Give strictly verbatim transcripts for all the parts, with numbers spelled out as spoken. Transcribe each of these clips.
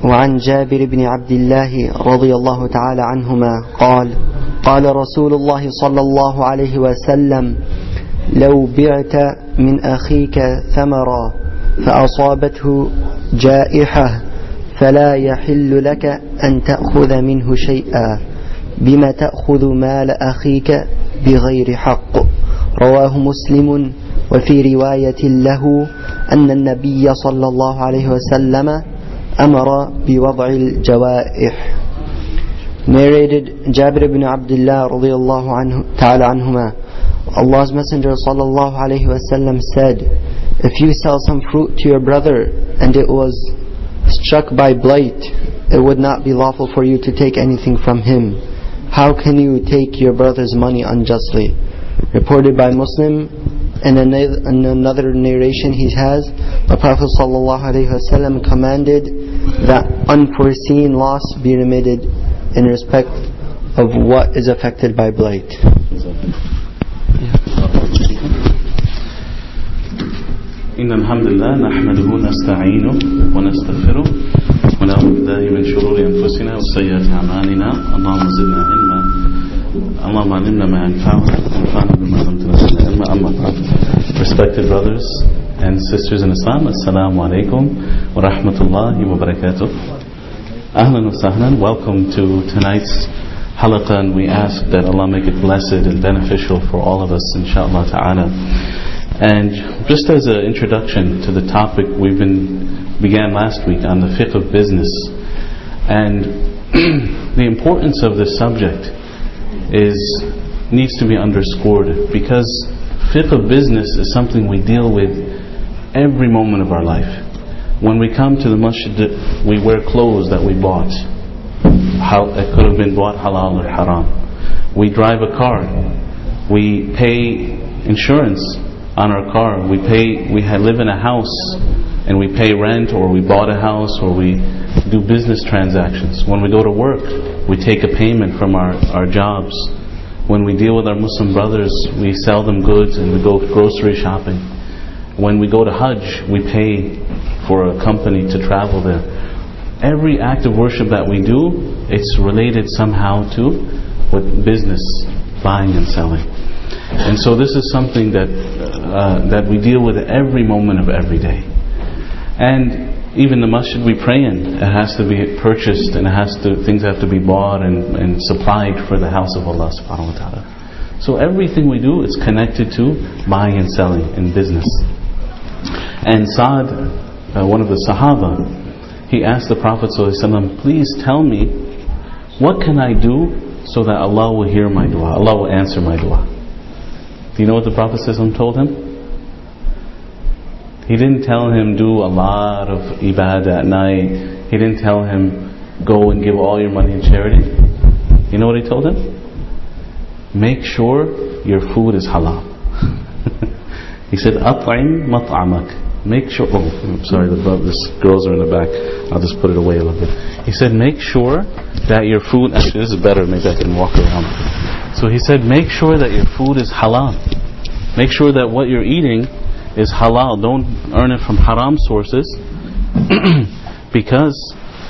وعن جابر بن عبد الله رضي الله تعالى عنهما قال قال رسول الله صلى الله عليه وسلم لو بعت من أخيك ثمرا فأصابته جائحة فلا يحل لك أن تأخذ منه شيئا بما تأخذ مال أخيك بغير حق. رواه مسلم. وفي رواية له أن النبي صلى الله عليه وسلم أمر بوضع الجوائح. Narrated Jabir ibn Abdullah radiyallahu anhu, ta'ala anhuma, Allah's Messenger sallallahu alayhi wasallam said, if you sell some fruit to your brother and it was struck by blight, it would not be lawful for you to take anything from him. How can you take your brother's money unjustly? Reported by Muslim. And in another narration he has, the Prophet sallallahu alaihi wasallam commanded that unforeseen loss be remitted in respect of what is affected by blight. إن الحمد لله نحمده ونستعينه ونستغفره ونعوذ بالله من شرور أنفسنا وسيئات أعمالنا. اللهم زدنا علما اللهم علمنا ما ينفعنا وانفعنا بما علمتنا زدنا علما. أما بعد. Respected brothers and sisters in Islam, Assalamu alaikum wa rahmatullahi wa barakatuh. Ahlan wa sahlan. Welcome to tonight's halaqah, and we ask that Allah make it blessed and beneficial for all of us, inshaAllah ta'ala. And just as an introduction to the topic, we've been began last week on the fiqh of business, and the importance of this subject is needs to be underscored, because fiqh of business is something we deal with every moment of our life. When we come to the masjid, we wear clothes that we bought. How it could have been bought halal or haram. We drive a car. We pay insurance on our car. We pay. We live in a house and we pay rent, or we bought a house, or we do business transactions. When we go to work, we take a payment from our, our jobs. When we deal with our Muslim brothers, we sell them goods and we go grocery shopping. When we go to Hajj, we pay for a company to travel there. Every act of worship that we do, it's related somehow to what business, buying and selling. And so this is something that uh, that we deal with every moment of every day. And even the masjid we pray in, it has to be purchased, and it has to things have to be bought and, and supplied for the house of Allah subhanahu wa ta'ala. So everything we do is connected to buying and selling in business. And Sa'd, uh, one of the Sahaba, he asked the Prophet ﷺ, please tell me, what can I do so that Allah will hear my dua, Allah will answer my dua? Do you know what the Prophet ﷺ told him? He didn't tell him do a lot of ibadah at night. He didn't tell him go and give all your money in charity. You know what he told him? Make sure your food is halal. He said, At'im mat'amak. Make sure, oh, I'm sorry, the, the girls are in the back. I'll just put it away a little bit. He said, make sure that your food, actually this is better, maybe I can walk around. So he said, make sure that your food is halal. Make sure that what you're eating is halal. Don't earn it from haram sources, because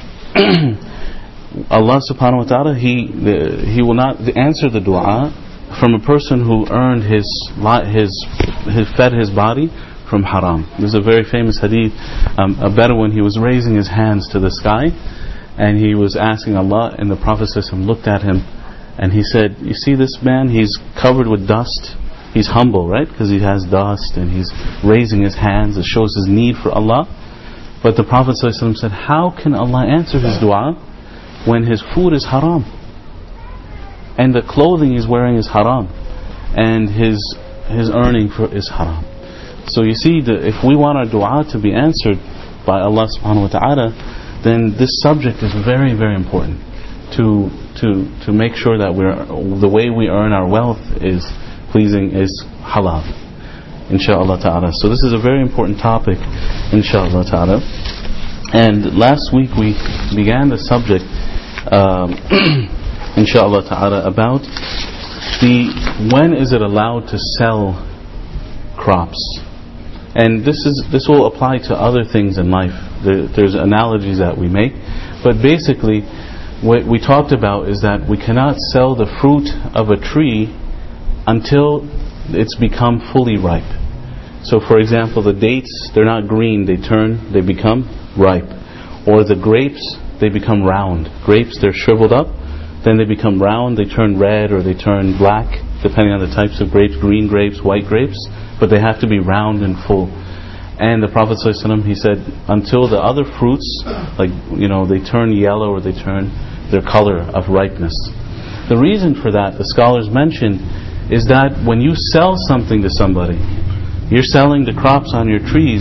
Allah subhanahu wa ta'ala, He He will not answer the dua from a person who earned his his, his fed his body from haram. There's a very famous hadith. Um, a Bedouin, he was raising his hands to the sky, and he was asking Allah, and the Prophet looked at him, and he said, you see this man, he's covered with dust. He's humble, right? Because he has dust and he's raising his hands. It shows his need for Allah. But the Prophet ﷺ said, how can Allah answer his dua when his food is haram? And the clothing he's wearing is haram. And his his earning for is haram. So you see, the, if we want our dua to be answered by Allah subhanahu wa ta'ala, then this subject is very, very important. To to to make sure that we're the way we earn our wealth is pleasing, is halal, inshaAllah ta'ala. So this is a very important topic, inshaAllah ta'ala. And last week we began the subject, um, inshaAllah ta'ala, about the when is it allowed to sell crops. And this is this will apply to other things in life. There, there's analogies that we make, But basically, what we talked about is that we cannot sell the fruit of a tree until it's become fully ripe. So for example, the dates, they're not green, they turn, they become ripe. Or the grapes, they become round. Grapes, they're shriveled up, then they become round, they turn red or they turn black, depending on the types of grapes, green grapes, white grapes, but they have to be round and full. And the Prophet ﷺ, he said, until the other fruits, like, you know, they turn yellow or they turn their color of ripeness. The reason for that, the scholars mention, is that when you sell something to somebody, you're selling the crops on your trees,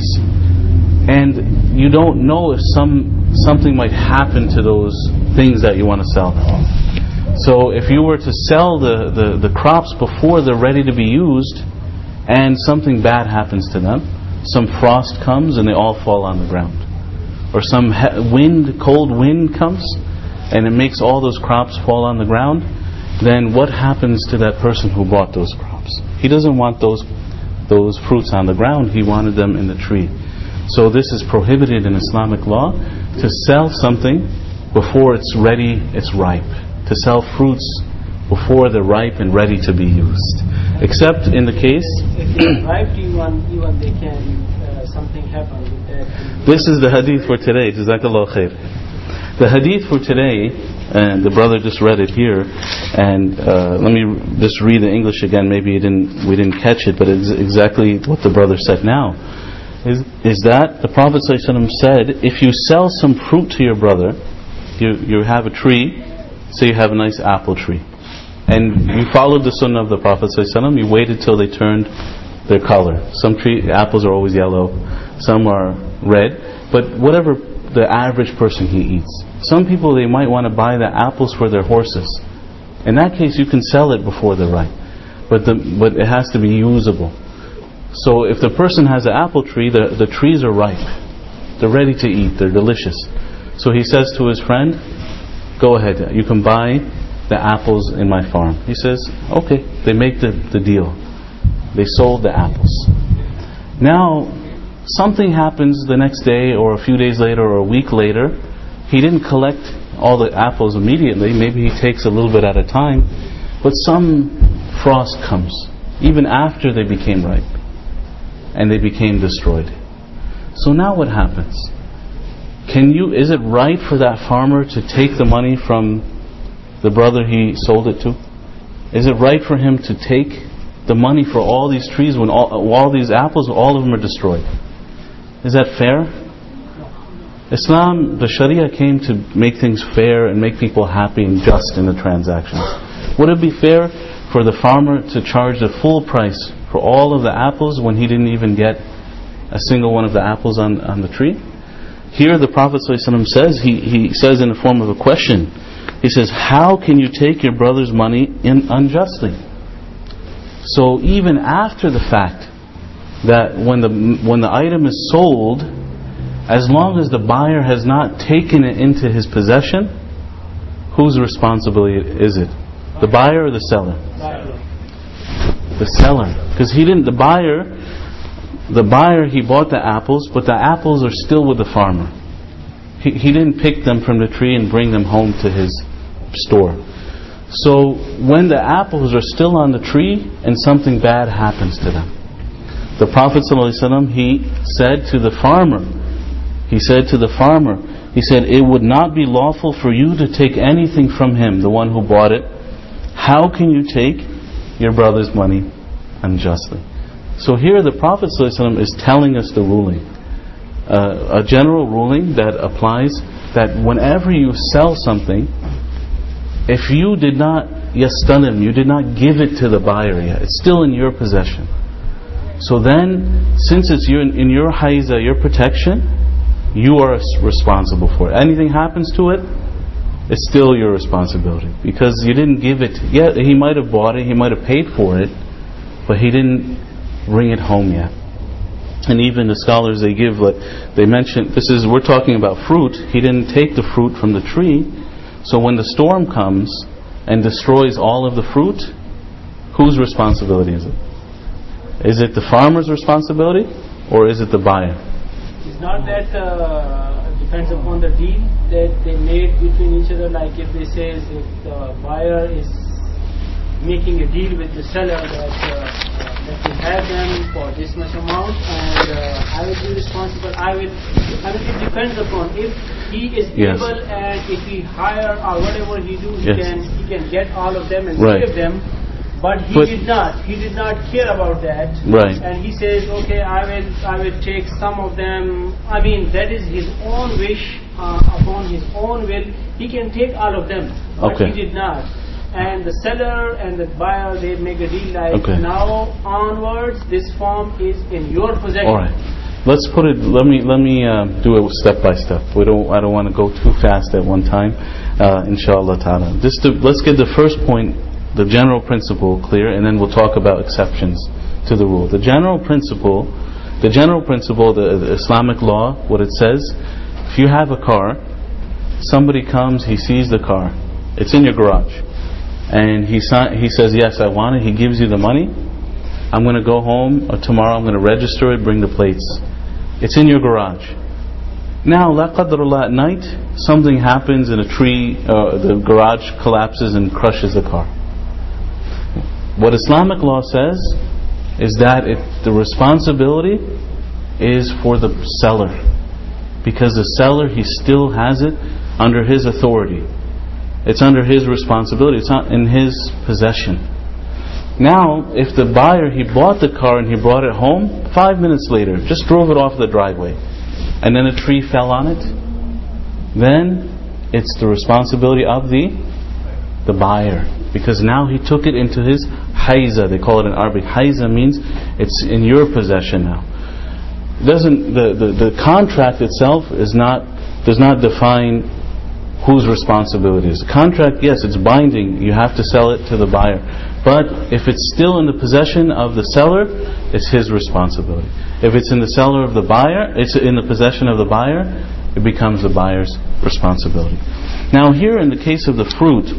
and you don't know if some something might happen to those things that you want to sell. So if you were to sell the, the, the crops before they're ready to be used, and something bad happens to them, some frost comes and they all fall on the ground, or some wind, cold wind comes and it makes all those crops fall on the ground, then what happens to that person who bought those crops? He doesn't want those those fruits on the ground, he wanted them in the tree. So this is prohibited in Islamic law, to sell something before it's ready, it's ripe. To sell fruits before they're ripe and ready to be used. Except in the case... If it's ripe, even, even they can, uh, something happen with that. This is the hadith for today. Jazakallah khair. The hadith for today, and the brother just read it here, and uh, let me just read the English again. Maybe you didn't, we didn't catch it, but it's exactly what the brother said now. Is, is that the Prophet ﷺ said, if you sell some fruit to your brother, you, you have a tree, say you have a nice apple tree, and you followed the sunnah of the Prophet ﷺ, you waited till they turned their color. Some tree apples are always yellow, some are red, but whatever the average person he eats. Some people, they might want to buy the apples for their horses. In that case, you can sell it before they're ripe, but the, but it has to be usable. So if the person has an apple tree, the, the trees are ripe, they're ready to eat, they're delicious. So he says to his friend, go ahead, you can buy the apples in my farm. He says, okay. They make the, the deal. They sold the apples. Now, something happens the next day or a few days later or a week later. He didn't collect all the apples immediately. Maybe he takes a little bit at a time. But some frost comes, even after they became ripe, and they became destroyed. So now what happens? Can you? Is it right for that farmer to take the money from the brother he sold it to? Is it right for him to take the money for all these trees when all, all these apples, all of them are destroyed? Is that fair? Islam, the Sharia came to make things fair and make people happy and just in the transactions. Would it be fair for the farmer to charge the full price for all of the apples when he didn't even get a single one of the apples on, on the tree? Here the Prophet ﷺ says, he, he says in the form of a question, he says, how can you take your brother's money in unjustly? So even after the fact that when the when the item is sold, as long as the buyer has not taken it into his possession, whose responsibility is it? The buyer or the seller? The seller. Because he didn't, the buyer, the buyer, he bought the apples, but the apples are still with the farmer. He, he didn't pick them from the tree and bring them home to his store. So when the apples are still on the tree and something bad happens to them, the Prophet ﷺ, he said to the farmer, he said to the farmer, he said, it would not be lawful for you to take anything from him, the one who bought it. How can you take your brother's money unjustly? So here the Prophet ﷺ is telling us the ruling, uh, a general ruling that applies, that whenever you sell something, if you did not yastanim, you did not give it to the buyer yet, it's still in your possession. So then, since it's your, in your haiza, your protection, you are responsible for it. Anything happens to it, it's still your responsibility, because you didn't give it. Yeah, he might have bought it, he might have paid for it, but he didn't bring it home yet. And even the scholars, they give, like, they mention, this is, we're talking about fruit. He didn't take the fruit from the tree. So when the storm comes and destroys all of the fruit, whose responsibility is it? Is it the farmer's responsibility, or is it the buyer? It's not that uh, the depends upon the deal that they made between each other. Like if they says if the buyer is making a deal with the seller that uh, uh, let me have them for this much amount and uh, I will be responsible. I will. I mean, it depends upon if he is yes. able and if he hire or whatever he do, he yes. can he can get all of them and right. save them. But he but, did not. He did not care about that. Right. And he says, okay, I will I will take some of them. I mean, that is his own wish uh, upon his own will. He can take all of them, but okay. he did not. And the seller and the buyer, they make a deal like okay. now onwards, this farm is in your possession. All right. Let's put it. Let me let me uh, do it step by step. We don't. I don't want to go too fast at one time. Uh, inshallah ta'ala. Just to, let's get the first point, the general principle clear, and then we'll talk about exceptions to the rule. The general principle, the general principle, the, the Islamic law, what it says: if you have a car, somebody comes, he sees the car, it's in your garage, and he he says, yes, I want it. He gives you the money. I'm going to go home, or tomorrow I'm going to register it, bring the plates. It's in your garage. Now, la qadrallah, at night, something happens in a tree, uh, the garage collapses and crushes the car. What Islamic law says is that it, the responsibility is for the seller, because the seller, he still has it under his authority. It's under his responsibility. It's not in his possession. Now, if the buyer, he bought the car and he brought it home, five minutes later, just drove it off the driveway, and then a tree fell on it, then it's the responsibility of the the buyer, because now he took it into his haiza. They call it in Arabic. Haiza means it's in your possession now. Doesn't the, the, the contract itself is not does not define whose responsibility is. The contract, yes, it's binding. You have to sell it to the buyer. But if it's still in the possession of the seller, it's his responsibility. If it's in the seller of the buyer, it's in the possession of the buyer, it becomes the buyer's responsibility. Now here in the case of the fruit,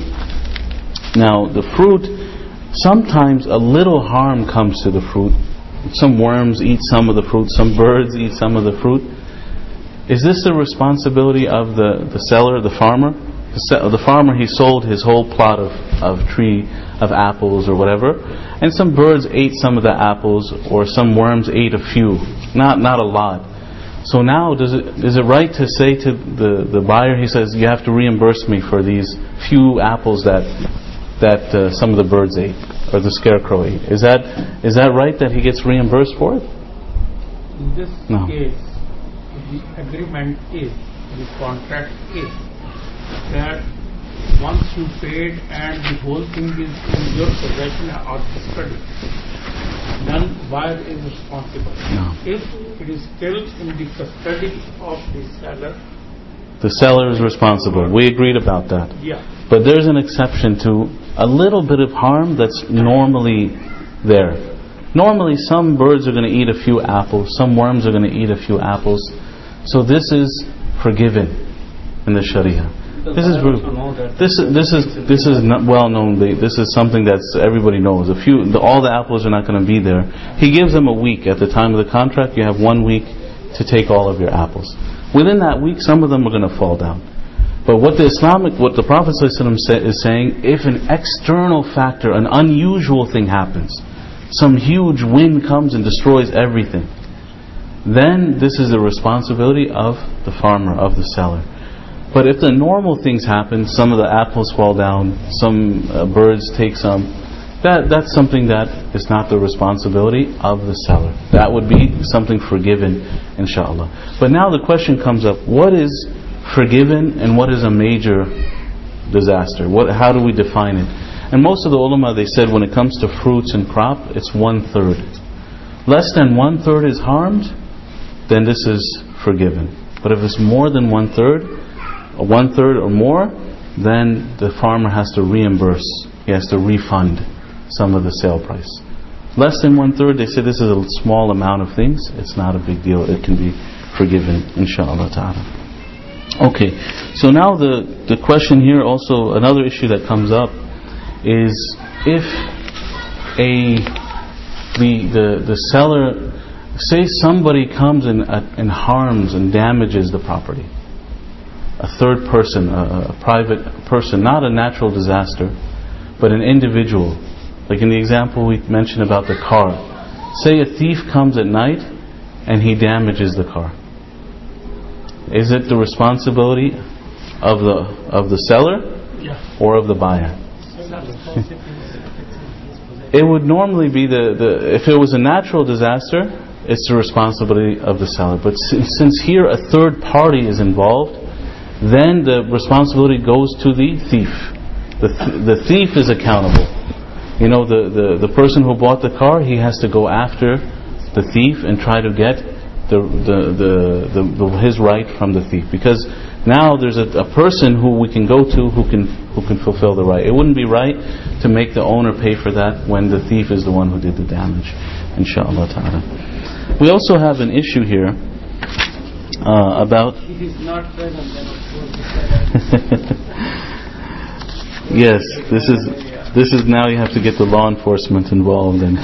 now the fruit, sometimes a little harm comes to the fruit. Some worms eat some of the fruit, some birds eat some of the fruit. Is this the responsibility of the, the seller, the farmer? The, the farmer, he sold his whole plot of, of tree, of apples or whatever, and some birds ate some of the apples, or some worms ate a few, not not a lot. So now, does it is it right to say to the, the buyer, he says, you have to reimburse me for these few apples that that uh, some of the birds ate, or the scarecrow ate? Is that is that right that he gets reimbursed for it? In this No. case, the agreement is, the contract is, that once you paid and the whole thing is in your possession or custody, then buyer is responsible. No. If it is still in the custody of the seller, the seller is responsible. We agreed about that. Yeah. But there's an exception to a little bit of harm that's normally there. Normally some birds are going to eat a few apples, some worms are going to eat a few apples. So this is forgiven in the Sharia. This is this is this is this is not well known. This is something that everybody knows. A few, the, all the apples are not going to be there. He gives them a week at the time of the contract. You have one week to take all of your apples. Within that week, some of them are going to fall down. But what the Islamic, what the Prophet ﷺ is saying, if an external factor, an unusual thing happens, some huge wind comes and destroys everything, then this is the responsibility of the farmer, of the seller. But if the normal things happen, some of the apples fall down, some uh, birds take some, that that's something that is not the responsibility of the seller. That would be something forgiven, inshallah. But now the question comes up, what is forgiven and what is a major disaster? What, how do we define it? And most of the ulama, they said when it comes to fruits and crop, it's one third. Less than one third is harmed, then this is forgiven. But if it's more than one third, or one third or more, then the farmer has to reimburse, he has to refund some of the sale price. Less than one third, they say this is a small amount of things, it's not a big deal, it can be forgiven, inshallah ta'ala. Okay, so now the, the question here also, another issue that comes up is if a the the, the seller, say somebody comes and, uh, and harms and damages the property. a third person, a, a private person, not a natural disaster, but an individual. Like in the example we mentioned about the car. Say a thief comes at night and he damages the car. Is it the responsibility of the of the seller or of the buyer? It would normally be the, the if it was a natural disaster, it's the responsibility of the seller. But since here a third party is involved, then the responsibility goes to the thief. The, th- the thief is accountable. You know, the, the, the person who bought the car, he has to go after the thief and try to get the, the, the, the, the his right from the thief. Because now there's a, a person who we can go to who can who can fulfill the right. It wouldn't be right to make the owner pay for that when the thief is the one who did the damage. Inshallah ta'ala. We also have an issue here uh, about... It is not present. Yes, this is this is now you have to get the law enforcement involved in.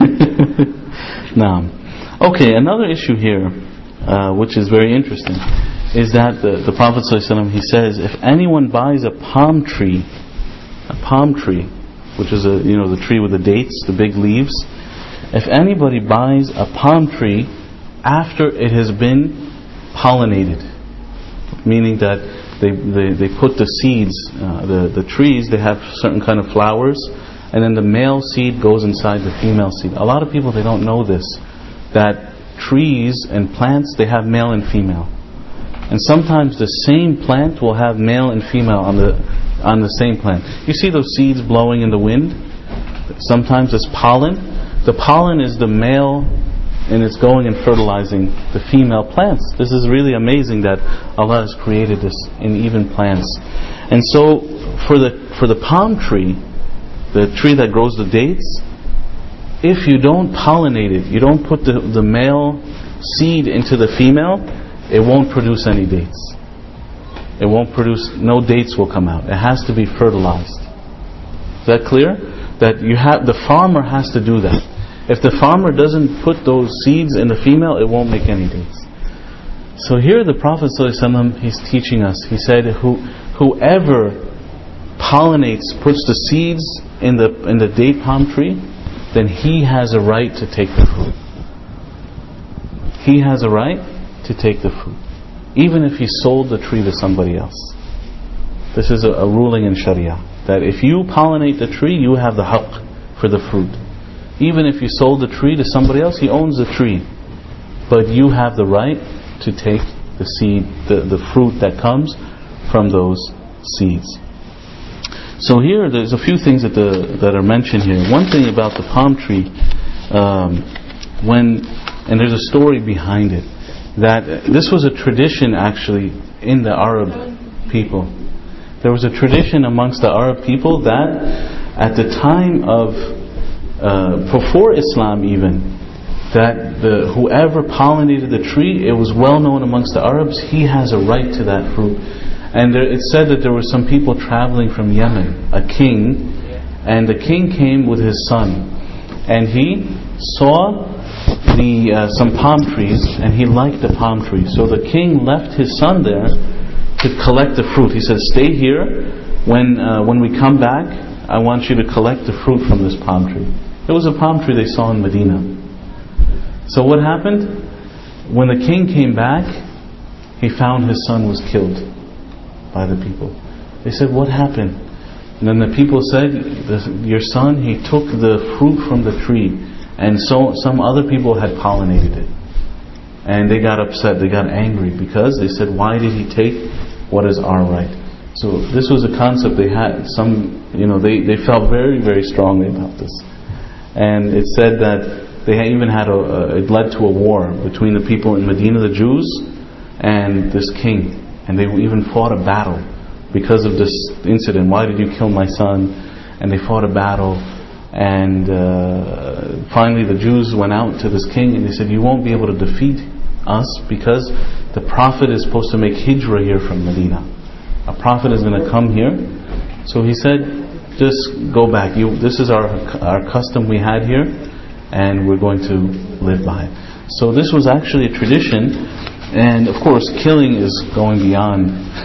Now, okay, another issue here, uh, which is very interesting, is that the, the Prophet ﷺ, he says, if anyone buys a palm tree, a palm tree, which is a you know the tree with the dates, the big leaves. If anybody buys a palm tree after it has been pollinated, meaning that they they, they put the seeds, uh, the, the trees, they have certain kind of flowers, and then the male seed goes inside the female seed. A lot of people, they don't know this, that trees and plants, they have male and female. And sometimes the same plant will have male and female on the on the same plant. You see those seeds blowing in the wind? Sometimes it's pollen. The pollen is the male, and it's going and fertilizing the female plants. This is really amazing that Allah has created this in even plants. And so for the for the palm tree, the tree that grows the dates, if you don't pollinate it, you don't put the, the male seed into the female, it won't produce any dates. It won't produce, no dates will come out. It has to be fertilized. Is that clear? That you have, the farmer has to do that. If the farmer doesn't put those seeds in the female, it won't make any dates. So here the Prophet ﷺ, he's teaching us. He said, Who, whoever pollinates, puts the seeds in the in the date palm tree, then he has a right to take the fruit. He has a right to take the fruit, even if he sold the tree to somebody else. This is a, a ruling in Sharia, that if you pollinate the tree, you have the haqq for the fruit. Even if you sold the tree to somebody else, he owns the tree, but you have the right to take the seed, the, the fruit that comes from those seeds. So here, there's a few things that the, that are mentioned here. One thing about the palm tree, um, when and there's a story behind it, that this was a tradition actually in the Arab people. There was a tradition amongst the Arab people that at the time of uh, before Islam even, that the whoever pollinated the tree, it was well known amongst the Arabs, he has a right to that fruit. And there, it said that there were some people traveling from Yemen, a king, and the king came with his son, and he saw the uh, some palm trees, and he liked the palm tree. So the king left his son there to collect the fruit. He said, "Stay here. When uh, when we come back, I want you to collect the fruit from this palm tree." It was a palm tree they saw in Medina. So what happened? When the king came back, he found his son was killed by the people. They said, "What happened?" And then the people said, "Your son, he took the fruit from the tree, and so some other people had pollinated it." And they got upset, they got angry, because they said, "Why did he take what is our right?" So this was a concept they had. Some, you know, they, they felt very, very strongly about this. And it said that they even had a, it led to a war between the people in Medina, the Jews, and this king. And they even fought a battle because of this incident. "Why did you kill my son?" And they fought a battle. And uh, finally the Jews went out to this king and they said, "You won't be able to defeat us because the Prophet is supposed to make hijrah here from Medina. A Prophet is going to come here." So he said, "Just go back. You, this is our our custom we had here, and we're going to live by it." So this was actually a tradition. And of course, killing is going beyond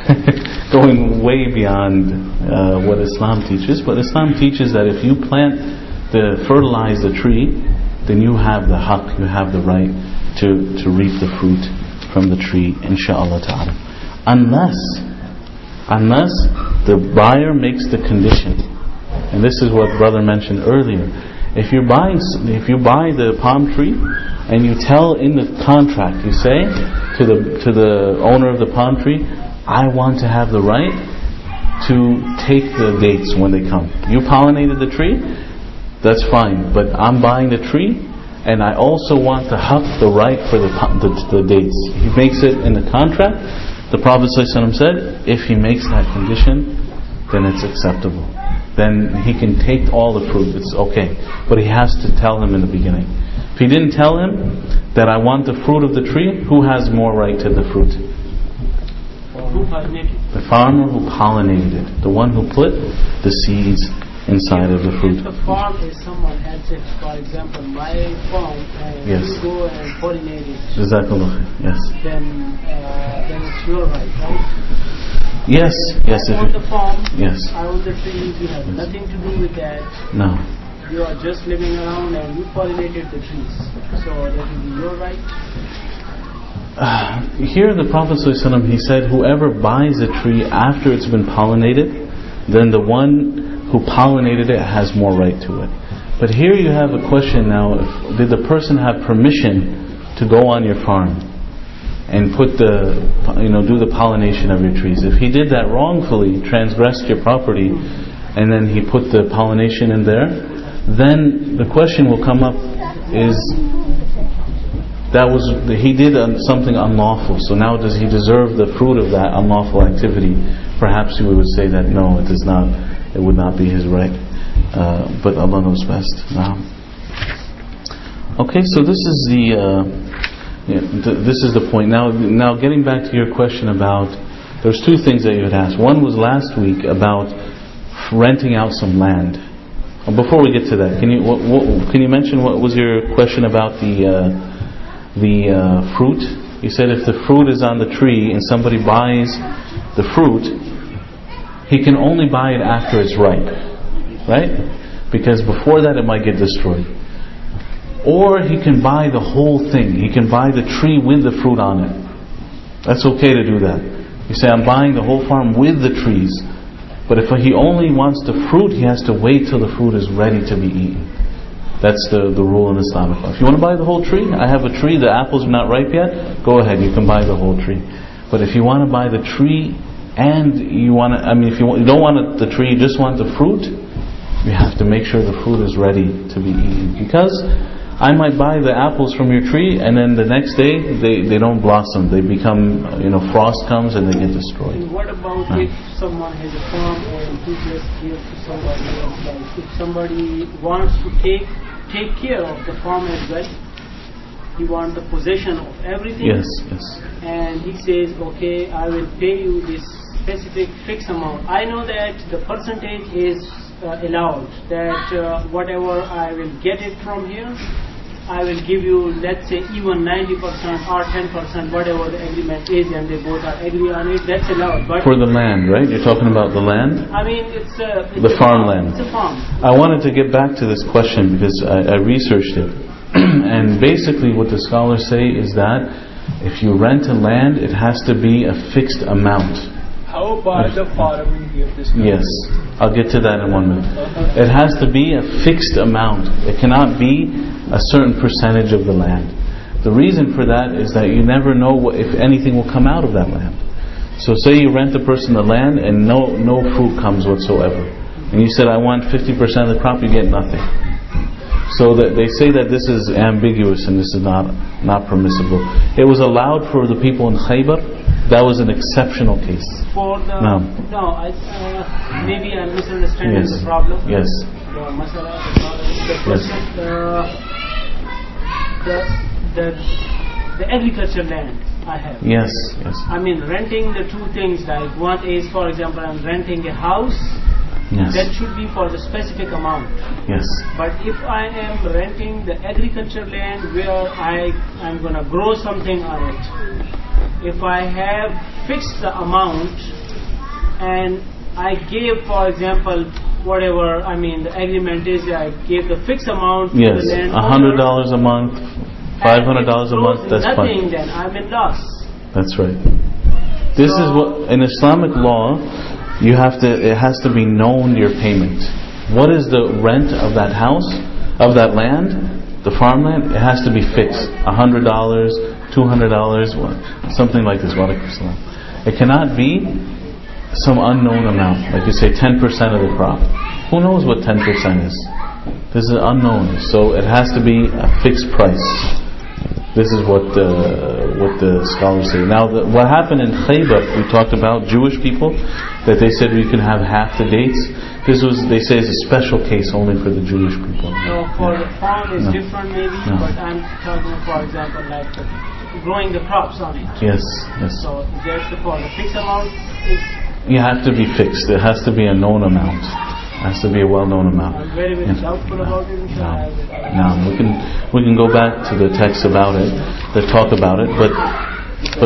going way beyond uh, what Islam teaches. But Islam teaches that if you plant the fertilize the tree, then you have the haqq, you have the right to, to reap the fruit from the tree, insha'Allah ta'ala. Unless, unless the buyer makes the condition. And this is what brother mentioned earlier. If you're buying, if you buy the palm tree and you tell in the contract, you say to the to the owner of the palm tree, I want to have the right to take the dates when they come. You pollinated the tree, that's fine, but I'm buying the tree and I also want the haqq, the right for the, the, the dates. He makes it in the contract. The Prophet ﷺ said, if he makes that condition, then it's acceptable. Then he can take all the fruit, it's okay. But he has to tell him in the beginning. If he didn't tell him that I want the fruit of the tree, who has more right to the fruit? Who pollinated? The farmer who pollinated it, the one who put the seeds inside of the fruit. If the farm is someone else's, for example, my farm, and yes. you go and pollinate it, Jazakallah. Yes. then uh, then it's your right, right? Yes, yes. I own the farm, yes. I own the trees, you have nothing to do with that. No. You are just living around and you pollinated the trees. So that will be your right? Uh, here the Prophet ﷺ, he said, whoever buys a tree after it's been pollinated, then the one who pollinated it has more right to it. But here you have a question now, if, did the person have permission to go on your farm and put the, you know, do the pollination of your trees? If he did that wrongfully, transgressed your property, and then he put the pollination in there, then the question will come up is, that was, he did something unlawful, so now does he deserve the fruit of that unlawful activity? Perhaps we would say that no, it is not, it would not be his right. Uh, but Allah knows best. Now, okay, so this is the uh, yeah, th- this is the point. Now, now getting back to your question about, there's two things that you had asked. One was last week about renting out some land. Before we get to that, can you what, what, can you mention what was your question about the uh, the uh, fruit? You said if the fruit is on the tree and somebody buys the fruit, he can only buy it after it's ripe, right? Because before that it might get destroyed. Or he can buy the whole thing. He can buy the tree with the fruit on it. That's okay to do that. You say, I'm buying the whole farm with the trees. But if he only wants the fruit, he has to wait till the fruit is ready to be eaten. That's the, the rule in Islamic law. If you want to buy the whole tree, I have a tree, the apples are not ripe yet, go ahead, you can buy the whole tree. But if you want to buy the tree and you want to, I mean, if you, want, you don't want the tree, you just want the fruit, you have to make sure the fruit is ready to be eaten. Because I might buy the apples from your tree and then the next day they, they don't blossom. They become, you know, frost comes and they get destroyed. And what about no. if someone has a farm and he just gives to somebody else? Like if somebody wants to take take care of the farm as well, he wants the possession of everything. Yes, yes. And he says, okay, I will pay you this specific fixed amount. I know that the percentage is uh, allowed, that uh, whatever I will get it from here, I will give you, let's say, even ninety percent or ten percent, whatever the agreement is, and they both are agree on it, that's allowed. But for the land, right? You're talking about the land? I mean, it's, uh, it's the a farmland. Farm. It's a farm. I wanted to get back to this question because I, I researched it. And basically what the scholars say is that if you rent a land, it has to be a fixed amount. How about the following year? Yes, I'll get to that in one minute. It has to be a fixed amount. It cannot be a certain percentage of the land. The reason for that is that you never know what, if anything will come out of that land. So say you rent a person the land and no no fruit comes whatsoever. And you said, I want fifty percent of the crop, you get nothing. So that they say that this is ambiguous and this is not not permissible. It was allowed for the people in Khaybar. That was an exceptional case. For the no, no I, uh, maybe I'm misunderstanding yes. the problem. Yes. The masala, the question, yes. uh, the the the agriculture land I have. Yes, yes. I mean, renting the two things. Like one is, for example, I'm renting a house. Yes. That should be for the specific amount. Yes. But if I am renting the agriculture land where I am going to grow something on it, if I have fixed the amount and I gave, for example, whatever, I mean, the agreement is I gave the fixed amount yes, to the landowner. one hundred dollars a month, five hundred dollars a month, that's nothing, fine. Then I'm in loss. That's right. This so, is what, in Islamic law, you have to, it has to be known your payment. What is the rent of that house, of that land, the farmland? It has to be fixed. one hundred dollars, two hundred dollars, something like this. It cannot be some unknown amount, like you say ten percent of the crop. Who knows what ten percent is? This is unknown, so it has to be a fixed price. This is what uh, what the scholars say. Now, the, what happened in Khaybar, we talked about Jewish people, that they said we can have half the dates. This was, they say, is a special case only for the Jewish people. No, for the farm is no. different maybe, no. but I'm talking, for example, like the, growing the crops on it. Yes, yes. So that's the for the fixed amount is. You have to be fixed. It has to be a known amount. It has to be a well-known amount. I'm very, very yeah. doubtful about it. No. no, we can we can go back to the text about it, that talk about it, but but.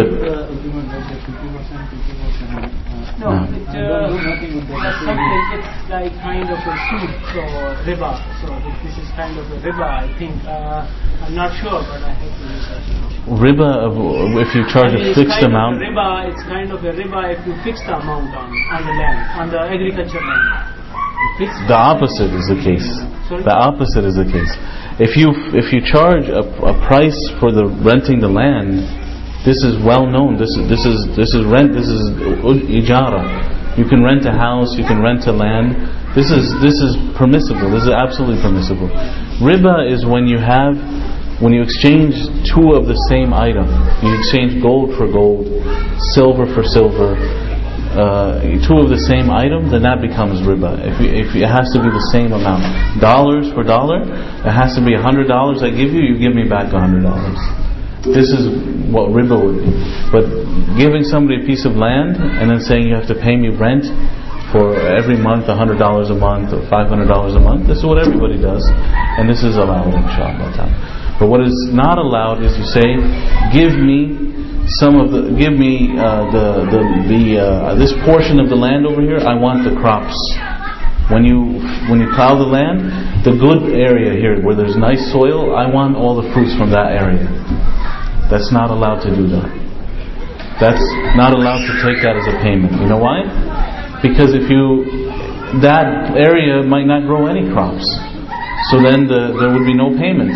No, no. It, uh, something, it's like kind of a soup, so riba. So this is kind of a riba, I think. Uh, I'm not sure, but I have to research. Riba, of, if you charge I mean, a fixed it's amount. Of a riba, it's kind of a riba if you fix the amount on, on the land, on the agriculture land. The opposite is the case. Sorry? The opposite is the case. If you if you charge a, a price for the renting the land, this is well known. This is this is this is rent. This is ijara. You can rent a house. You can rent a land. This is this is permissible. This is absolutely permissible. Riba is when you have when you exchange two of the same item. You exchange gold for gold, silver for silver. Uh, two of the same item, then that becomes riba. If, you, if it has to be the same amount, dollars for dollar, it has to be a hundred dollars I give you, you give me back a hundred dollars. This is what riba would be. But giving somebody a piece of land and then saying you have to pay me rent for every month, a hundred dollars a month or five hundred dollars a month, this is what everybody does, and this is allowed, inshallah. But what is not allowed is you say, give me some of the, give me uh, the the, the uh, this portion of the land over here. I want the crops. When you when you plow the land, the good area here where there's nice soil, I want all the fruits from that area. That's not allowed to do that. That's not allowed to take that as a payment. You know why? Because if you that area might not grow any crops, so then the, there would be no payment.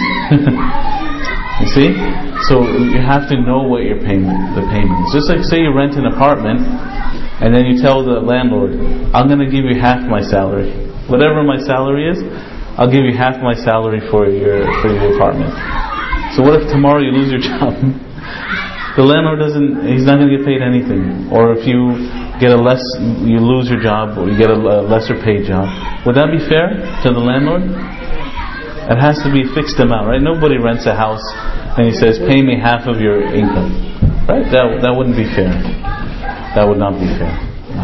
You see? So you have to know what your payment, the payment is. Just like say you rent an apartment, and then you tell the landlord, I'm going to give you half my salary. Whatever my salary is, I'll give you half my salary for your for your apartment. So what if tomorrow you lose your job? The landlord doesn't, he's not going to get paid anything. Or if you get a less, you lose your job, or you get a lesser paid job. Would that be fair to the landlord? It has to be a fixed amount, right? Nobody rents a house and he says, pay me half of your income. Right? That that wouldn't be fair. That would not be fair. No.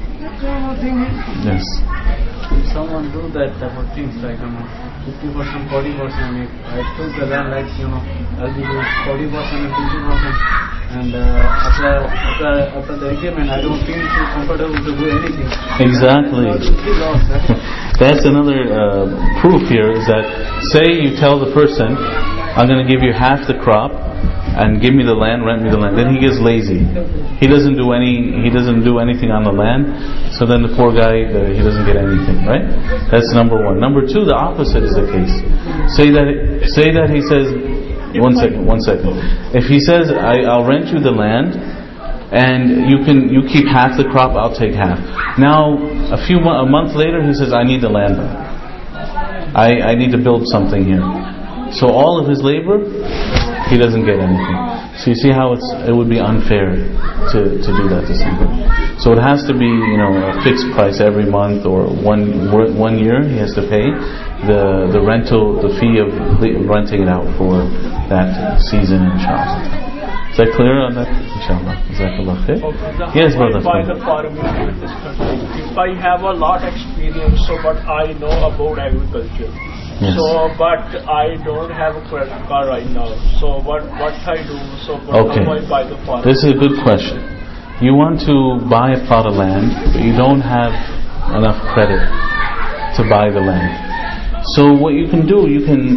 Yes. If someone do that type of things, like, you know, fifty percent, forty percent, if I took the land, like, you know, I'll give you forty percent and fifty percent, and uh, after, after, after the agreement, I don't feel too comfortable to do anything. Exactly. Lost, right? That's another uh, proof here, is that, say you tell the person, I'm going to give you half the crop, and give me the land, rent me the land. Then he gets lazy. He doesn't do any. He doesn't do anything on the land. So then the poor guy, the, he doesn't get anything, right? That's number one. Number two, the opposite is the case. Say that. Say that he says, one second, one second. If he says, I, I'll rent you the land, and you can you keep half the crop, I'll take half. Now, a few a month later, he says, I need the land back. I I need to build something here. So all of his labor, he doesn't get anything. So you see how it's it would be unfair to, to do that to somebody. So it has to be, you know, a fixed price every month, or one one year he has to pay the the rental, the fee of renting it out for that season, inshallah. Is that clear on that? Inshallah. Jazakallah khair. Yes, brother. By the farming, if I have a lot experience, so but I know about agriculture. Yes. So, but I don't have a credit card right now. So, what what I do? So, Okay. how I buy the farm? This is a good question. You want to buy a plot of land, but you don't have enough credit to buy the land. So, what you can do, you can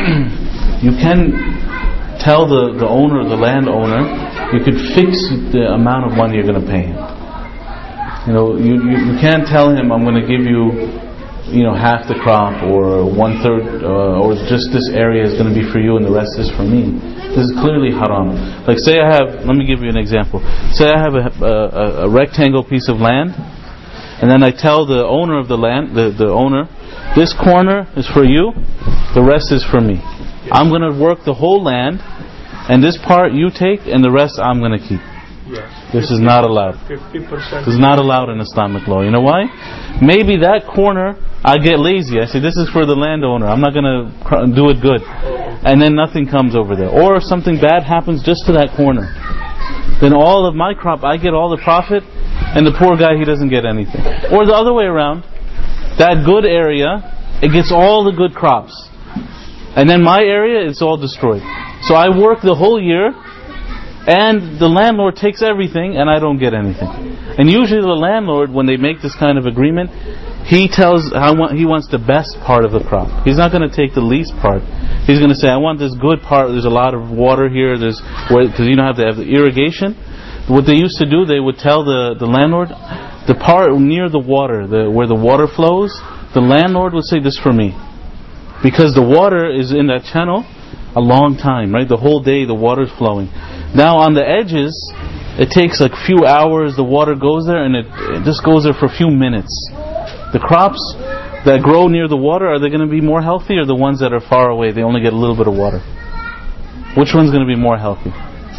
you can tell the, the owner, the landowner, you could fix the amount of money you're going to pay him. You know, you, you, you can't tell him, I'm going to give you you know, half the crop or one third, uh, or just this area is going to be for you and the rest is for me. This is clearly haram. Like, say I have, let me give you an example. Say I have a, a, a rectangle piece of land, and then I tell the owner of the land, the, the owner, this corner is for you, the rest is for me. I'm going to work the whole land, and this part you take, and the rest I'm going to keep. Yes. This is not allowed. fifty percent. This is not allowed in Islamic law. You know why? Maybe that corner, I get lazy. I say, this is for the landowner. I'm not going to do it good. And then nothing comes over there. Or if something bad happens just to that corner, then all of my crop, I get all the profit, and the poor guy, he doesn't get anything. Or the other way around, that good area, it gets all the good crops. And then my area, it's all destroyed. So I work the whole year, and the landlord takes everything, and I don't get anything. And usually the landlord, when they make this kind of agreement, he tells how he wants the best part of the crop. He's not going to take the least part. He's going to say, I want this good part. There's a lot of water here. There's because you don't have to have the irrigation. What they used to do, they would tell the, the landlord, the part near the water, the, where the water flows, the landlord would say, this for me. Because the water is in that channel a long time, right? The whole day the water's flowing. Now on the edges, it takes like a few hours, the water goes there, and it, it just goes there for a few minutes. The crops that grow near the water, are they going to be more healthy, or the ones that are far away, they only get a little bit of water? Which one's going to be more healthy?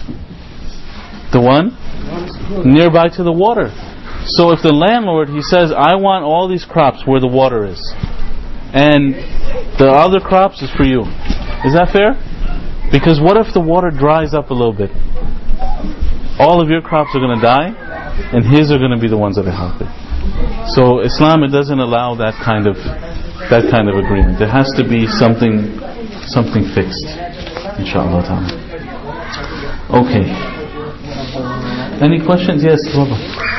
The one nearby to the water. So if the landlord, he says, I want all these crops where the water is, and the other crops is for you. Is that fair? Because what if the water dries up a little bit? All of your crops are going to die, and his are going to be the ones that are healthy. So Islam, it doesn't allow that kind of that kind of agreement. There has to be something something fixed. Inshallah ta'ala. Okay. Any questions? Yes, Baba.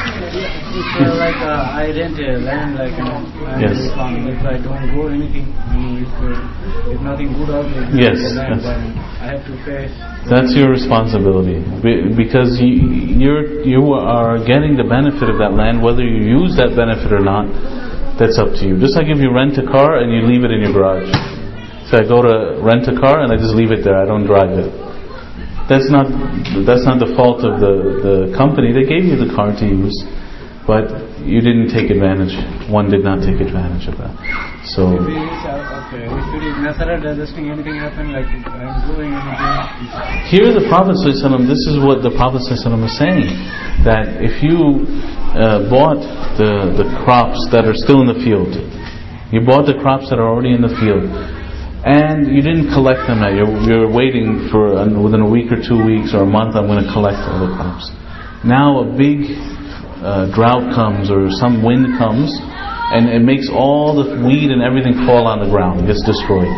So like uh, I rent a land, like you know, and Yes. if, um, if I don't grow anything, I mean, if, uh, if nothing good out there, Yes, the land, yes. then I have to pay. That's your responsibility, Be- because you, you're you are getting the benefit of that land, whether you use that benefit or not. That's up to you. Just like if you rent a car and you leave it in your garage. So I go to rent a car and I just leave it there. I don't drive it. That's not that's not the fault of the the company. They gave you the car to use, but you didn't take advantage. One did not take advantage of that. So. If it is, uh, okay, if it is natural digesting, anything happen, like if I'm growing anything. Here the Prophet ﷺ, this is what the Prophet ﷺ is saying, that if you uh, bought the, the crops that are still in the field, you bought the crops that are already in the field, and you didn't collect them yet, you're, you're waiting for, uh, within a week or two weeks or a month, I'm going to collect all the crops. Now a big uh, drought comes, or some wind comes, and it makes all the weed and everything fall on the ground, it gets destroyed.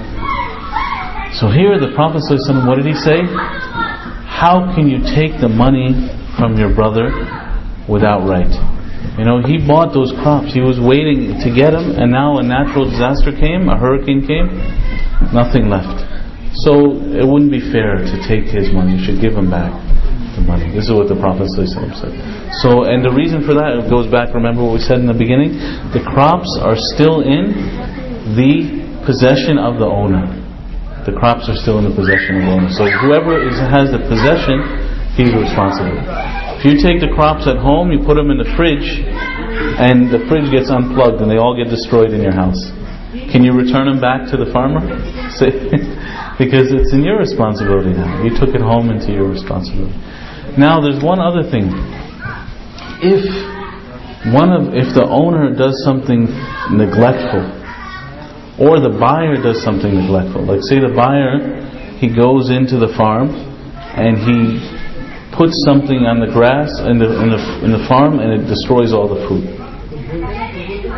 So here the Prophet ﷺ, what did he say? How can you take the money from your brother without right? You know, he bought those crops, he was waiting to get them, and now a natural disaster came, a hurricane came, nothing left. So it wouldn't be fair to take his money, you should give him back the money. This is what the Prophet ﷺ said. So, and the reason for that, it goes back, remember what we said in the beginning, the crops are still in the possession of the owner. The crops are still in the possession of the owner. So whoever is, has the possession, he's responsible. If you take the crops at home, you put them in the fridge, and the fridge gets unplugged and they all get destroyed in your house, can you return them back to the farmer? Because it's in your responsibility now. You took it home into your responsibility. Now there's one other thing. If one of if the owner does something neglectful, or the buyer does something neglectful, like say the buyer, he goes into the farm and he puts something on the grass in the in the in the farm and it destroys all the fruit.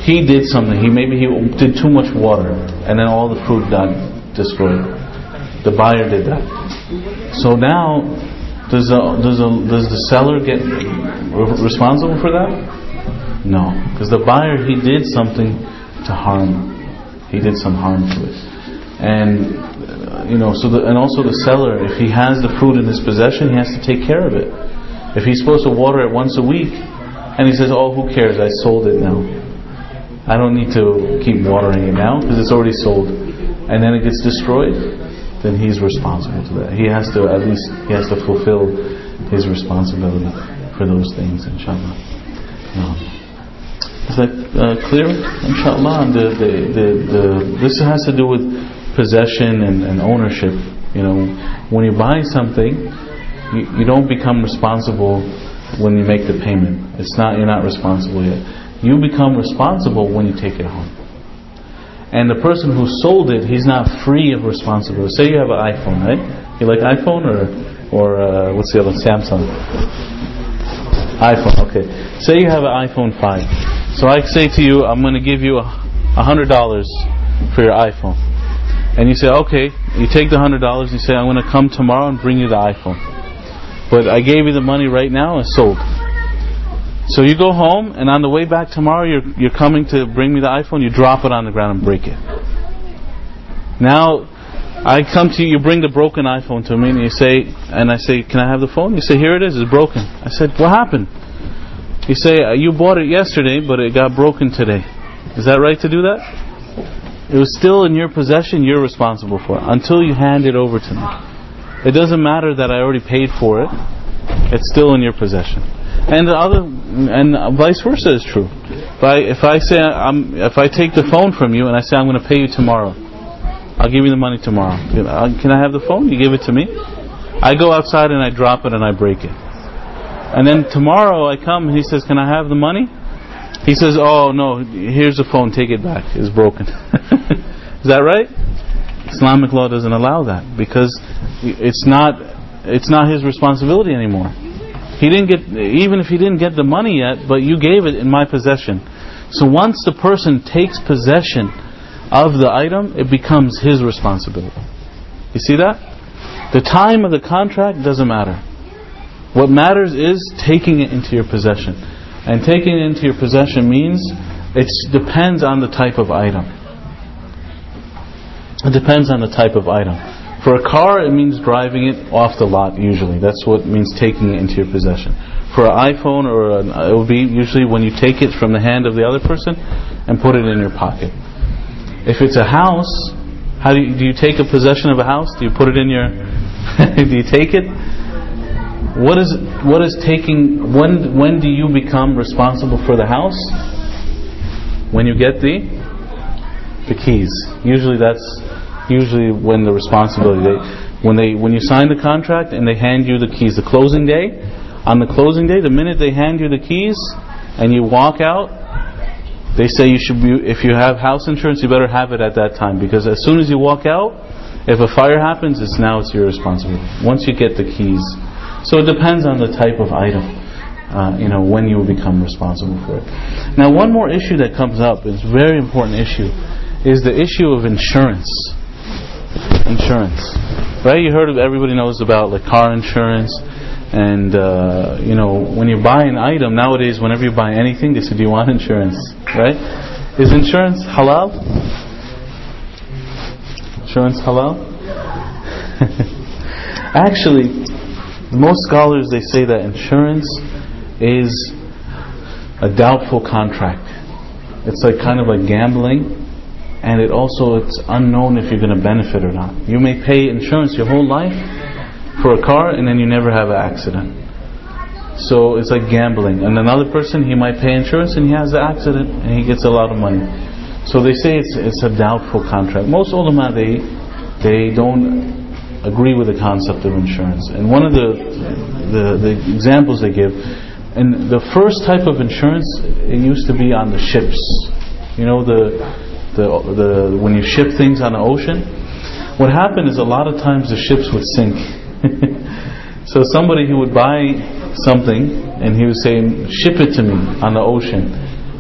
he did something. He maybe he did too much water, and then all the fruit got destroyed. The buyer did that. So now, does the, does the, does the seller get responsible for that? No, because the buyer, he did something to harm. He did some harm to it, and uh, you know. So the, and also the seller, if he has the fruit in his possession, he has to take care of it. If he's supposed to water it once a week, and he says, "Oh, who cares? I sold it now. I don't need to keep watering it now because it's already sold," and then it gets destroyed, then he's responsible to that. He has to at least he has to fulfill his responsibility for those things, inshallah. No. Is that uh, clear? Inshallah. The, the, the, the, this has to do with possession and, and ownership. You know, when you buy something, you, you don't become responsible when you make the payment. It's not you're not responsible yet. You become responsible when you take it home. And the person who sold it, he's not free of responsibility. Say you have an iPhone, right? You like iPhone or or uh, what's the other one? Samsung. iPhone. Okay. Say you have an iPhone five. So I say to you, I'm going to give you a hundred dollars for your iPhone, and you say, okay. You take the hundred dollars and you say, I'm going to come tomorrow and bring you the iPhone, but I gave you the money right now. It's sold. So you go home, and on the way back tomorrow, you're you're coming to bring me the iPhone. You drop it on the ground and break it. Now, I come to you. You bring the broken iPhone to me, and you say, and I say, can I have the phone? You say, here it is. It's broken. I said, what happened? You say, you bought it yesterday, but it got broken today. Is that right to do that? It was still in your possession. You're responsible for it until you hand it over to me. It doesn't matter that I already paid for it. It's still in your possession. And the other, and vice versa is true. If I, if I say I'm, if I take the phone from you and I say I'm going to pay you tomorrow, I'll give you the money tomorrow. Can I have the phone? You give it to me. I go outside and I drop it and I break it. And then tomorrow I come and he says, can I have the money? He says, oh no, here's the phone, take it back. It's broken. Is that right? Islamic law doesn't allow that because it's not it's not his responsibility anymore. He didn't get, even if he didn't get the money yet, but you gave it in my possession. So once the person takes possession of the item, it becomes his responsibility. You see that? The time of the contract doesn't matter. What matters is taking it into your possession. And taking it into your possession means it depends on the type of item. It depends on the type of item. For a car, it means driving it off the lot usually. That's what it means taking it into your possession. For an iPhone, or an, it will be usually when you take it from the hand of the other person and put it in your pocket. If it's a house, how do you, do you take a possession of a house? Do you put it in your... do you take it? What is what is taking... When when do you become responsible for the house? When you get the the keys. Usually that's usually when the responsibility... They, when they when you sign the contract and they hand you the keys, the closing day, on the closing day, the minute they hand you the keys and you walk out, they say you should be, if you have house insurance, you better have it at that time, because as soon as you walk out, if a fire happens, it's now it's your responsibility. Once you get the keys, so it depends on the type of item, uh, you know, when you will become responsible for it. Now, one more issue that comes up, is a very important issue, is the issue of insurance. Insurance, right? You heard of, everybody knows about like car insurance. And, uh, you know, when you buy an item, nowadays, whenever you buy anything, they say, do you want insurance? Right? Is insurance halal? Insurance halal? Actually, most scholars, they say that insurance is a doubtful contract. It's like kind of like gambling. And it also, it's unknown if you're going to benefit or not. You may pay insurance your whole life for a car, and then you never have an accident. So it's like gambling. And another person, he might pay insurance and he has the accident and he gets a lot of money. So they say it's it's a doubtful contract. Most ulama, they they don't agree with the concept of insurance. And one of the the, the examples they give, and the first type of insurance, it used to be on the ships. You know, the the the when you ship things on the ocean, what happened is a lot of times the ships would sink. So somebody who would buy something and he was saying, ship it to me on the ocean,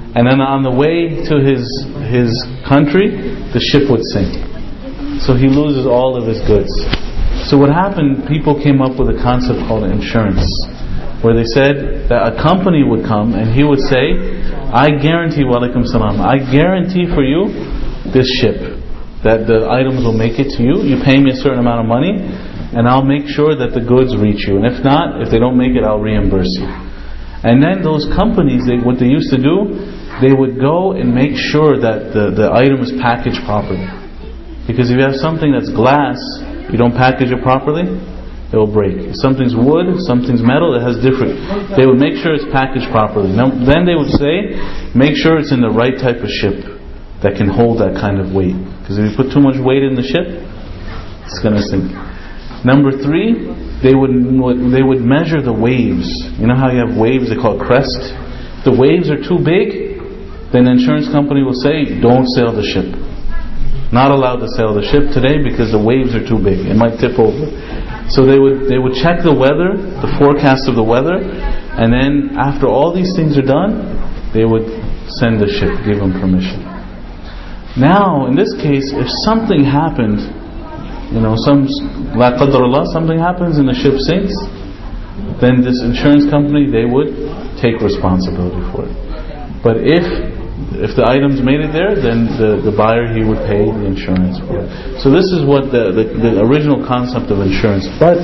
and then on the way to his his country, the ship would sink. So he loses all of his goods. So what happened, people came up with a concept called insurance, where they said that a company would come and he would say, I guarantee, wa alaikum salam, I guarantee for you this ship, that the items will make it to you. You pay me a certain amount of money and I'll make sure that the goods reach you. And if not, if they don't make it, I'll reimburse you. And then those companies, they, what they used to do, they would go and make sure that the, the item is packaged properly. Because if you have something that's glass, you don't package it properly, it will break. If something's wood, if something's metal, it has different. They would make sure it's packaged properly. Now, then they would say, make sure it's in the right type of ship that can hold that kind of weight. Because if you put too much weight in the ship, it's going to sink. Number three, they would they would measure the waves. You know how you have waves, they call it crest? If the waves are too big, then the insurance company will say, don't sail the ship. Not allowed to sail the ship today because the waves are too big. It might tip over. So they would they would check the weather, the forecast of the weather, and then after all these things are done, they would send the ship, give them permission. Now, in this case, if something happened, you know, some la qadar Allah, something happens and the ship sinks, then this insurance company, they would take responsibility for it. But if If the items made it there, then the, the buyer, he would pay the insurance for it. So this is what the, the, the original concept of insurance. But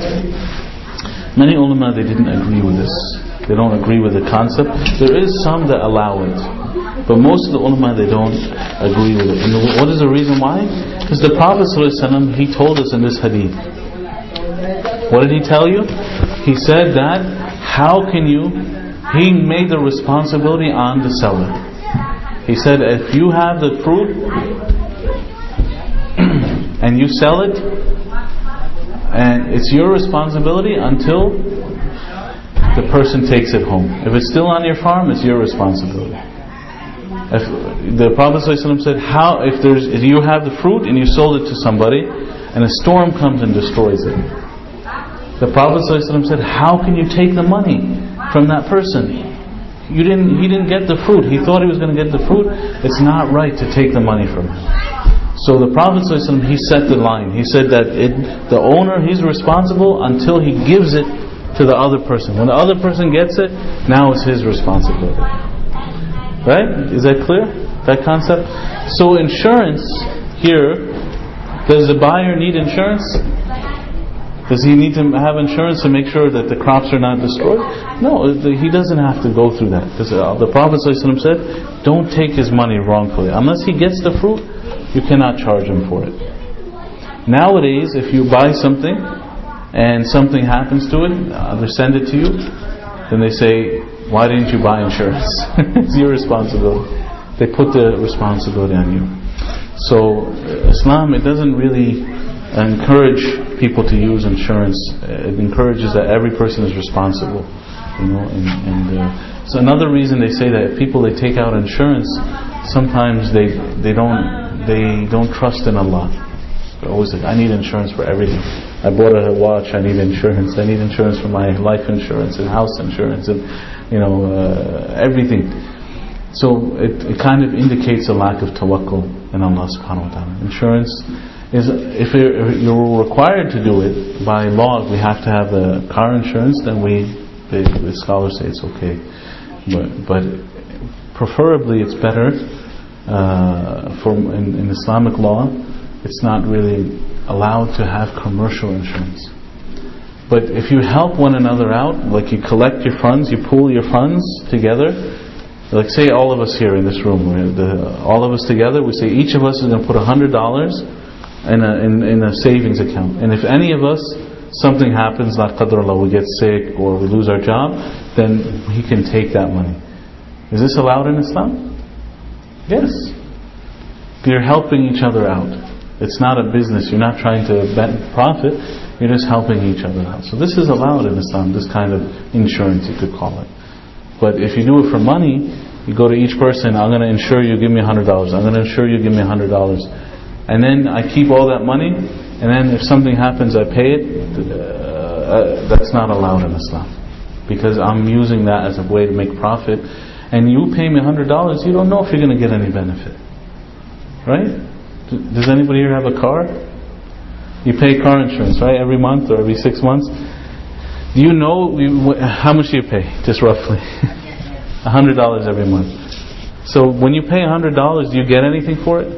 many ulama, they didn't agree with this. They don't agree with the concept. There is some that allow it, but most of the ulama, they don't agree with it. And what is the reason why? Because the Prophet ﷺ, he told us in this hadith. What did he tell you? He said that how can you? He made the responsibility on the seller. He said, if you have the fruit and you sell it, and it's your responsibility until the person takes it home. If it's still on your farm, it's your responsibility. If the Prophet ﷺ said, how if there's if you have the fruit and you sold it to somebody, and a storm comes and destroys it, the Prophet ﷺ said, how can you take the money from that person? You didn't. He didn't get the fruit. He thought he was going to get the fruit. It's not right to take the money from him. So the Prophet ﷺ, he set the line. He said that it, the owner, he's responsible until he gives it to the other person. When the other person gets it, now it's his responsibility. Right? Is that clear? That concept? So insurance here, does the buyer need insurance? Does he need to have insurance to make sure that the crops are not destroyed? No, he doesn't have to go through that. Because the Prophet ﷺ said, don't take his money wrongfully. Unless he gets the fruit, you cannot charge him for it. Nowadays, if you buy something and something happens to it, uh, they send it to you, then they say, why didn't you buy insurance? It's your responsibility. They put the responsibility on you. So Islam, it doesn't really encourage people to use insurance. It encourages that every person is responsible, you know. And, and uh, so another reason they say that if people they take out insurance, sometimes they they don't they don't trust in Allah. They're always like, I need insurance for everything. I bought a watch, I need insurance. I need insurance for my life insurance and house insurance and you know uh, everything. So it, it kind of indicates a lack of tawakkul in Allah subhanahu wa ta'ala. Insurance is, if you're required to do it by law, we have to have a car insurance, then we, the, the scholars say it's okay. But, but preferably it's better uh, for in, in Islamic law, it's not really allowed to have commercial insurance. But if you help one another out, like you collect your funds, you pool your funds together, like say all of us here in this room, the, all of us together, we say each of us is going to put a hundred dollars In a, in, in a savings account. And if any of us, something happens, la qadr Allah, we get sick or we lose our job, then he can take that money. Is this allowed in Islam? Yes. You're helping each other out. It's not a business. You're not trying to profit. You're just helping each other out. So this is allowed in Islam, this kind of insurance, you could call it. But if you do it for money, you go to each person, I'm going to insure you, give me a hundred dollars. I'm going to insure you, give me a hundred dollars. And then I keep all that money, and then if something happens, I pay it. Uh, that's not allowed in Islam, because I'm using that as a way to make profit. and you pay me one hundred dollars, you don't know if you're going to get any benefit. Right? Does anybody here have a car? You pay car insurance, right? Every month or every six months. Do you know you, how much do you pay? Just roughly. one hundred dollars every month. So when you pay one hundred dollars, do you get anything for it?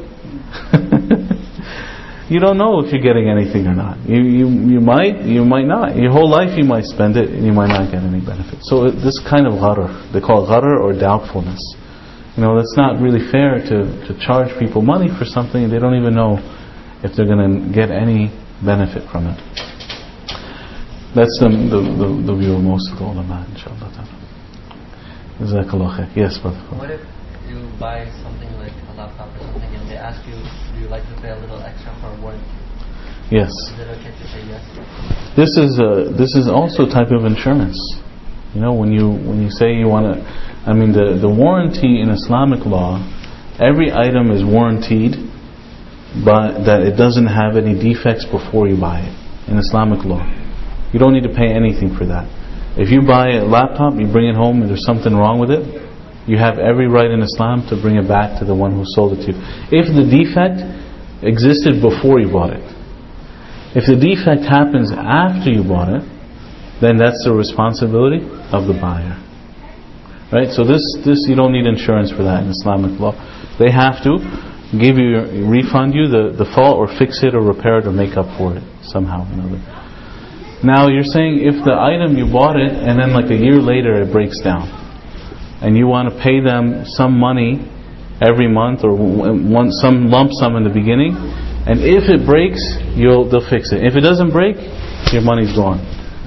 You don't know if you're getting anything or not. You, you you might, you might not. Your whole life you might spend it and you might not get any benefit. So this kind of gharar, they call it gharar or doubtfulness. You know, that's not really fair to, to charge people money for something and they don't even know if they're going to get any benefit from it. That's the the, the, the view of most of the ulama, inshallah. Jazakallah khair. Yes, brother. What if you buy something like a laptop or something and they ask you, do you like to pay a little extra for a warranty? Yes. Is it okay to say yes? This is a, this is also a type of insurance. You know, when you when you say you want to, I mean the, the warranty in Islamic law, every item is warranted, but that it doesn't have any defects before you buy it in Islamic law. You don't need to pay anything for that. If you buy a laptop, you bring it home and there's something wrong with it, you have every right in Islam to bring it back to the one who sold it to you. If the defect existed before you bought it. If the defect happens after you bought it, then that's the responsibility of the buyer. Right? So this, this you don't need insurance for that in Islamic law. They have to give you, refund you the, the fault or fix it or repair it or make up for it somehow or another. Now you're saying if the item you bought it and then like a year later it breaks down and you want to pay them some money every month or one, some lump sum in the beginning, and if it breaks, you'll they'll fix it. If it doesn't break, your money's gone.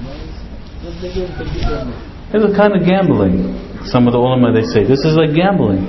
It's a kind of gambling. Some of the ulama, they say this is like gambling.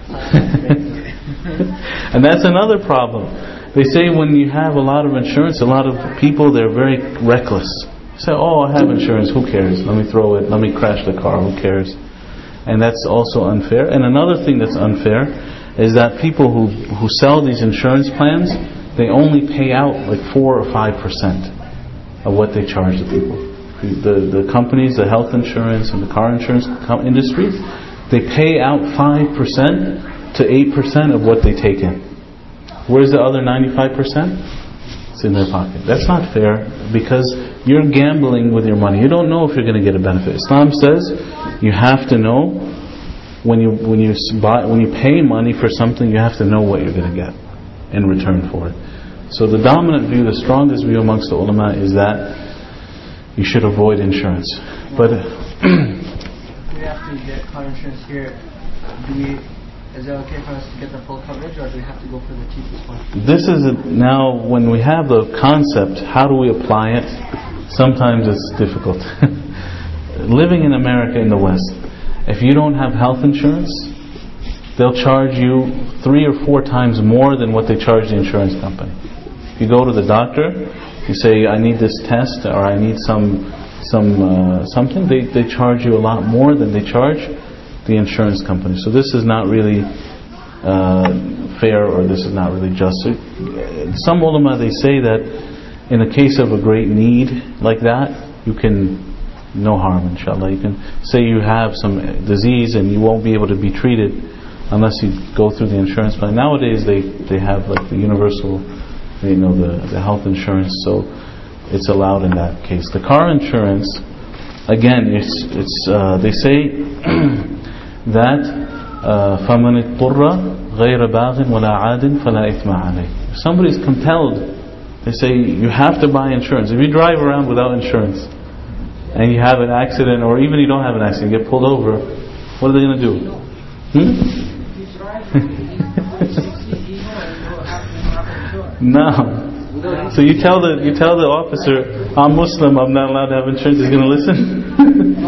And that's another problem. They say when you have a lot of insurance, a lot of people, they're very reckless. They say, oh, I have insurance, who cares? Let me throw it, let me crash the car, who cares? And that's also unfair. And another thing that's unfair is that people who who sell these insurance plans, they only pay out like four or five percent of what they charge the people. The the companies, the health insurance and the car insurance industries, they pay out five percent to eight percent of what they take in. Where's the other ninety-five percent? It's in their pocket. That's not fair because you're gambling with your money. You don't know if you're going to get a benefit. Islam says you have to know when you when you buy when you pay money for something, you have to know what you're going to get in return for it. So the dominant view, the strongest view amongst the ulama is that you should avoid insurance. But we have to get car insurance here. Do we? Is it okay for us to get the full coverage, or do we have to go for the cheapest one? This is a, now when we have the concept, how do we apply it? Sometimes it's difficult. Living in America in the West, if you don't have health insurance, they'll charge you three or four times more than what they charge the insurance company. If you go to the doctor, you say I need this test or I need some some uh, something, they they charge you a lot more than they charge the insurance company. So this is not really uh, fair, or this is not really just. Some ulama, they say that in the case of a great need like that, you can, no harm inshallah, you can say you have some disease and you won't be able to be treated unless you go through the insurance plan. Nowadays they, they have like the universal, you know, the, the health insurance, so it's allowed in that case. The car insurance, again, it's, it's uh, they say that فَمَنِ اضْطُرَّ غَيْرَ بَاغٍ وَلَا عَادٍ فَلَا إِثْمَ عَلَيْهِ. If somebody's compelled, they say you have to buy insurance. If you drive around without insurance and you have an accident, or even you don't have an accident, you get pulled over, what are they going to do? Hmm? No. So you tell the you tell the officer, I'm Muslim, I'm not allowed to have insurance. He's going to listen?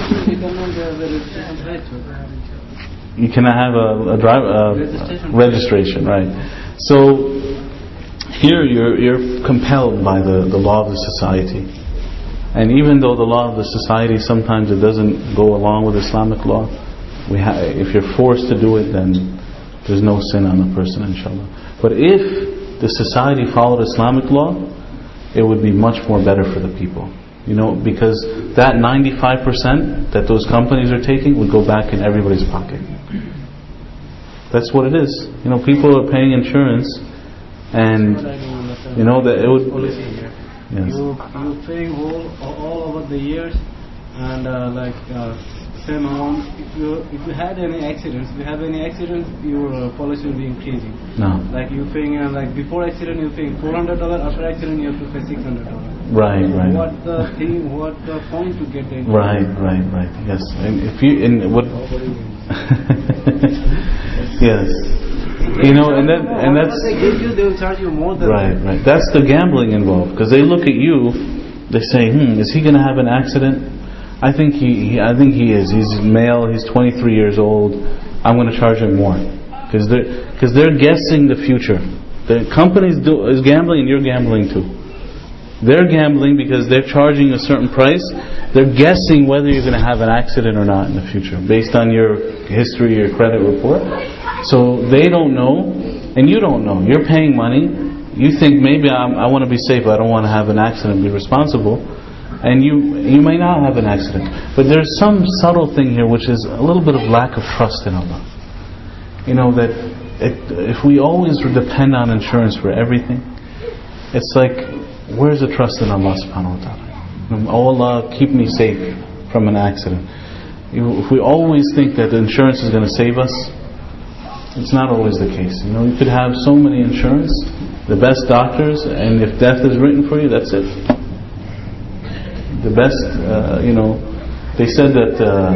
You cannot have a, a drive uh, registration. registration, right? So here you're you're compelled by the, the law of the society, and even though the law of the society sometimes it doesn't go along with Islamic law, we ha- if you're forced to do it, then there's no sin on the person, inshallah. But if the society followed Islamic law, it would be much more better for the people. You know, because that ninety-five percent that those companies are taking would go back in everybody's pocket. That's what it is. You know, people are paying insurance, and you know that it would. Yes. You you paying all all over the years, and uh, like uh, same amount. If you if you had any accidents, if you have any accidents, your uh, policy will be increasing. No. Like you paying uh, like before accident you're paying four hundred dollars. After accident you have to pay six hundred dollars. Right, right. What the thing? What the point to get the Right, right, right. Yes. And if you in what. Yes. You know, and then and that's they give you, they will charge you more than right, that. right. That's the gambling involved, because they look at you, they say, "Hmm, is he going to have an accident? I think he, he, I think he is. He's male. He's twenty-three years old. I'm going to charge him more," because they're because they're guessing the future. The companies do is gambling, and you're gambling too. They're gambling because they're charging a certain price. They're guessing whether you're going to have an accident or not in the future, based on your history, your credit report. So they don't know, and you don't know. You're paying money. You think maybe I'm, I want to be safe. I don't want to have an accident. Be responsible, and you you may not have an accident. But there's some subtle thing here, which is a little bit of lack of trust in Allah. You know that it, if we always depend on insurance for everything, it's like, where's the trust in Allah subhanahu wa ta'ala? Oh Allah, keep me safe from an accident. If we always think that the insurance is going to save us, it's not always the case. You know, you could have so many insurance, the best doctors, and if death is written for you, that's it. The best, uh, you know, they said that, uh,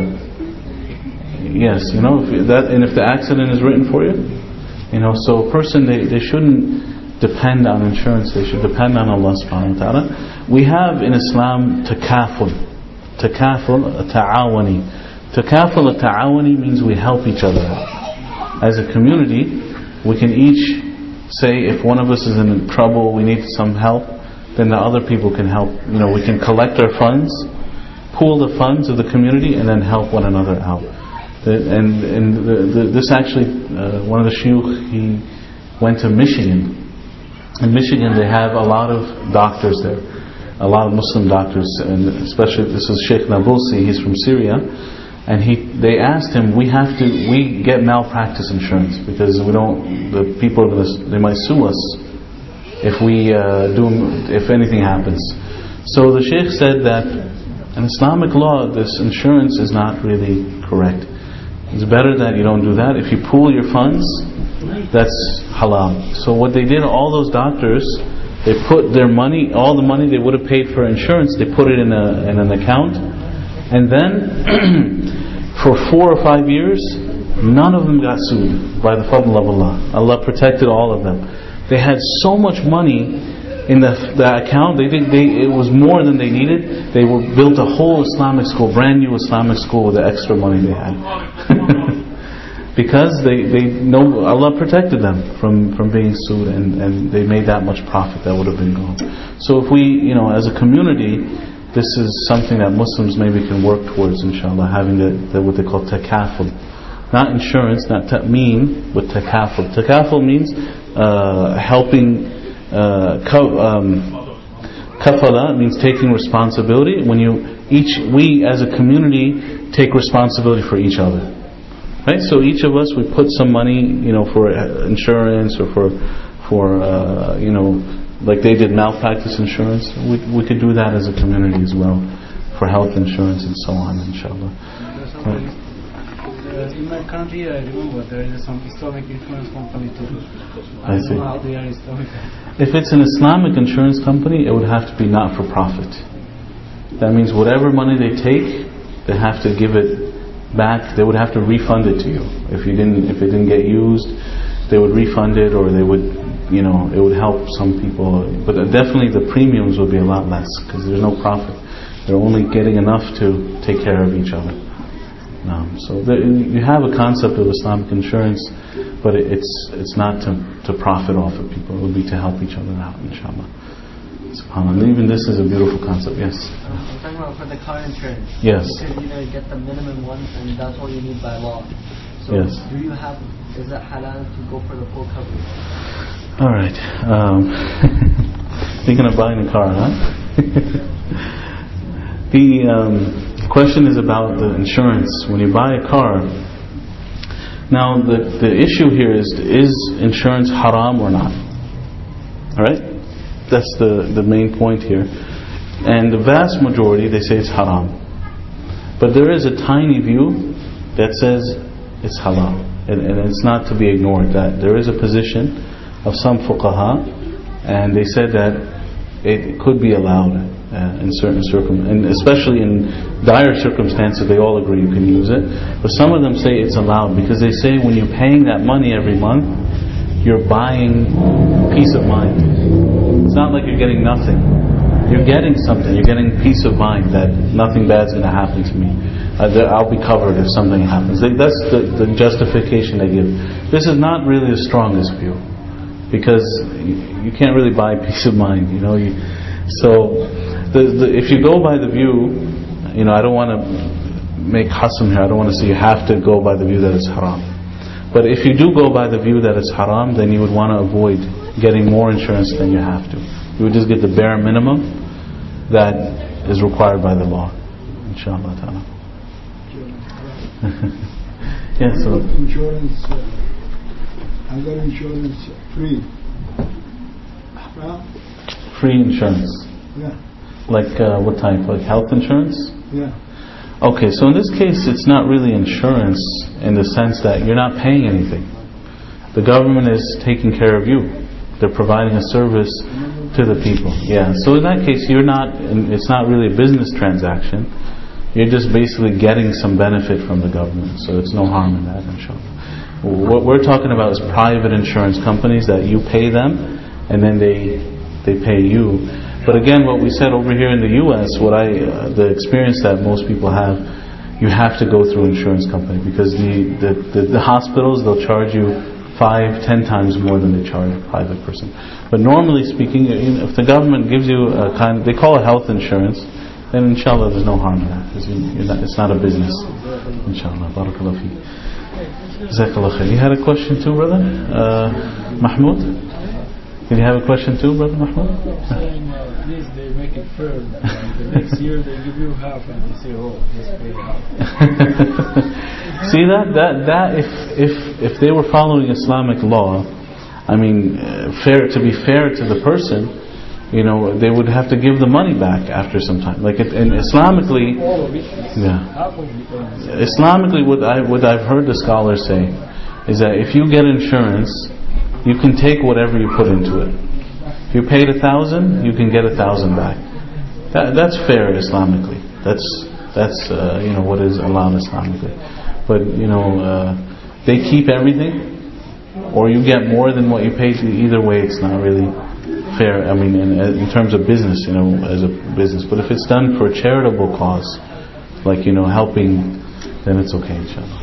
yes, you know, if that, and if the accident is written for you, you know, so a person, they, they shouldn't depend on insurance, they should depend on Allah subhanahu wa ta'ala. We have in Islam takaful. Takaful, ta'awani. Takaful, ta'awani means we help each other out. As a community, we can each say, if one of us is in trouble, we need some help, then the other people can help. You know, we can collect our funds, pool the funds of the community, and then help one another out. And, and the, the, this actually, uh, one of the shuyukh, he went to Michigan. In Michigan, they have a lot of doctors there, a lot of Muslim doctors, and especially this is Sheikh Nabulsi. He's from Syria. And he, they asked him, we have to, we get malpractice insurance because we don't, the people are going to, they might sue us if we uh, do, if anything happens. So the Sheikh said that in Islamic law, this insurance is not really correct. It's better that you don't do that. If you pool your funds, that's halal. So what they did, all those doctors, they put their money, all the money they would have paid for insurance, they put it in a in an account. And then, for four or five years, none of them got sued by the fadl of Allah. Allah protected all of them. They had so much money in the, the account, they think they, it was more than they needed. They were, built a whole Islamic school, brand new Islamic school with the extra money they had. Because they, they know Allah protected them from, from being sued, and, and they made that much profit that would have been gone. So if we, you know, as a community, this is something that Muslims maybe can work towards, inshallah, having the, the what they call takaful. Not insurance, not ta'meen, but takaful. Takaful means uh, helping, uh, um, kafala means taking responsibility. When you, each, we as a community take responsibility for each other. Right? So each of us, we put some money, you know, for insurance or for, for uh, you know, like they did malpractice insurance. We we could do that as a community as well, for health insurance and so on, inshallah. Right. Uh, in my country, I remember there is some Islamic insurance company too. I I don't see. know how they are Islamic. If it's an Islamic insurance company, it would have to be not for profit. That means whatever money they take, they have to give it back. They would have to refund it to you. If you didn't, if it didn't get used, they would refund it, or they would. You know, it would help some people, but definitely the premiums would be a lot less because there's no profit. They're only getting enough to take care of each other. No. So there, you have a concept of Islamic insurance, but it, it's it's not to, to profit off of people. It would be to help each other out, inshallah. SubhanAllah. Even this is a beautiful concept. Yes. Um, I'm talking about for the car insurance. Yes. You could either get the minimum one, and that's all you need by law. So yes. do you have? Is it halal to go for the full coverage? All right. Um, thinking of buying a car, huh? The um, question is about the insurance. When you buy a car, now the, the issue here is, is insurance haram or not? Alright? That's the, the main point here. And the vast majority, they say it's haram. But there is a tiny view that says it's halal. And, and it's not to be ignored. That there is a position of some fuqaha, and they said that it could be allowed uh, in certain circumstances, and especially in dire circumstances they all agree you can use it. But some of them say it's allowed because they say when you're paying that money every month, you're buying peace of mind. It's not like you're getting nothing. You're getting something. You're getting peace of mind that nothing bad's going to happen to me. Uh, I'll be covered if something happens. They, that's the, the justification they give. This is not really the strongest view, because you, you can't really buy peace of mind. You know. You, so the, the, if you go by the view, you know, I don't want to make hasam here. I don't want to say you have to go by the view that it's haram. But if you do go by the view that it's haram, then you would want to avoid getting more insurance than you have to. You would just get the bare minimum that is required by the law. Inshallah ta'ala. Yeah, so insurance, uh, I got insurance free. Well, free insurance. Yeah. Like uh, what type? Like health insurance? Yeah. Okay, so in this case it's not really insurance in the sense that you're not paying anything. The government is taking care of you. They're providing a service to the people. Yeah. So in that case you're not, it's not really a business transaction. You're just basically getting some benefit from the government. So it's no harm in that, inshallah. What we're talking about is private insurance companies that you pay them and then they they pay you. But again, what we said over here in the U S, what I uh, the experience that most people have, you have to go through an insurance company because the, the, the, the hospitals, they'll charge you five, ten times more than they charge a private person. But normally speaking, if the government gives you a kind, they call it health insurance, then inshallah there's no harm in that. You're not, it's not a business. Inshallah. Barakallah fi. Jazakallah khair. You had a question too, brother? Uh, Mahmoud? Did you have a question too, brother Mahmoud? Saying uh, this, they make it fair. And the next year they give you half, and they say, "Oh, let's pay half." See that that that if if if they were following Islamic law, I mean, uh, fair to be fair to the person, you know, they would have to give the money back after some time. Like it, and Islamically, yeah, Islamically, what I what I've heard the scholars say is that if you get insurance, you can take whatever you put into it. If you paid a thousand, you can get a thousand back. That, that's fair Islamically. That's that's uh, you know what is allowed Islamically. But you know uh, they keep everything, or you get more than what you paid. Either way, it's not really fair. I mean, in, in terms of business, you know, as a business. But if it's done for a charitable cause, like you know helping, then it's okay, inshallah.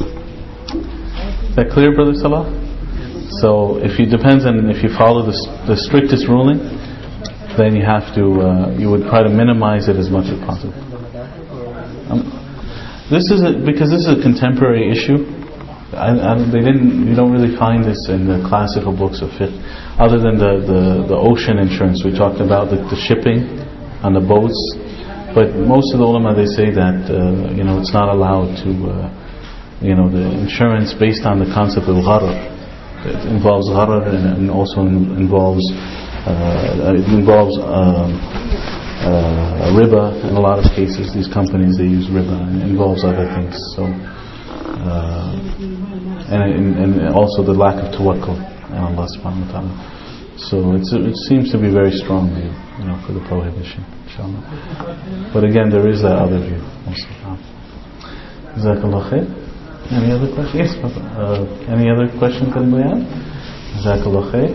Is that clear, Brother Salah? So if it depends on if you follow the, the strictest ruling, then you have to uh, you would try to minimize it as much as possible. Um, this is a, because this is a contemporary issue. I, I, they didn't. You don't really find this in the classical books of fiqh, other than the, the, the ocean insurance we talked about, the, the shipping on the boats. But most of the ulama, they say that uh, you know it's not allowed to uh, you know the insurance based on the concept of gharar. It involves gharar and also involves uh, it involves um, uh, riba in a lot of cases. These companies, they use riba, and it involves other things. So uh, and, and also the lack of tawakkul on Allah subhanahu wa ta'ala. So it's, it seems to be very strong view, you know, for the prohibition, inshallah. But again, there is that other view also. Jazakallah khair. Any other questions? Yes, uh, any other questions anybody have? Jazakallah khair.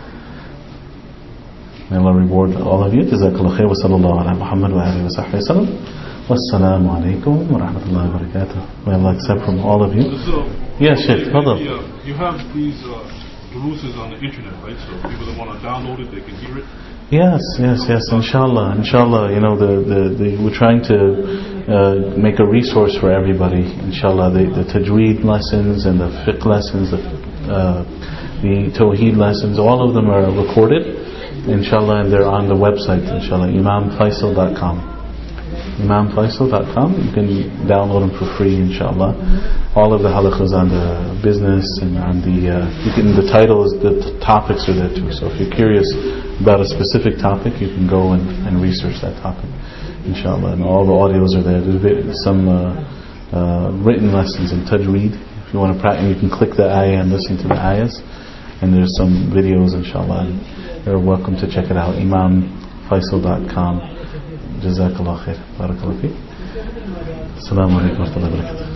May Allah reward all of you. Jazakallah khair. Wa sallallahu ala Muhammad wa alihi wa sahbihi wa sallam. Wassalamu alaikum wa rahmatullahi wa barakatuh. May Allah accept from all of you. So, yes, Sheikh, hold up. You have these uh, duruses on the internet, right? So people that want to download it, they can hear it? Yes, yes, yes, inshallah, inshallah, you know, the, the, the, we're trying to uh, make a resource for everybody, inshallah, the, the tajweed lessons and the fiqh lessons, the, uh, the tawheed lessons, all of them are recorded, inshallah, and they're on the website, inshallah, imam faisal dot com. imam faisal dot com. You can download them for free, inshallah. All of the halaqas on the business and on the uh, you can, the titles, the t- topics are there too. So if you're curious about a specific topic, you can go and, and research that topic, inshallah. And all the audios are there. There's some uh, uh, written lessons in tajweed. If you want to practice, you can click the ayah and listen to the ayahs. And there's some videos, inshallah. And you're welcome to check it out. imam faisal dot com. Jazakallah khair. Barakallah feek. Assalamu alaikum wa rahmatullahi wa barakatuh.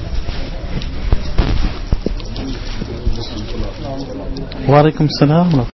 Wa alaikum salam.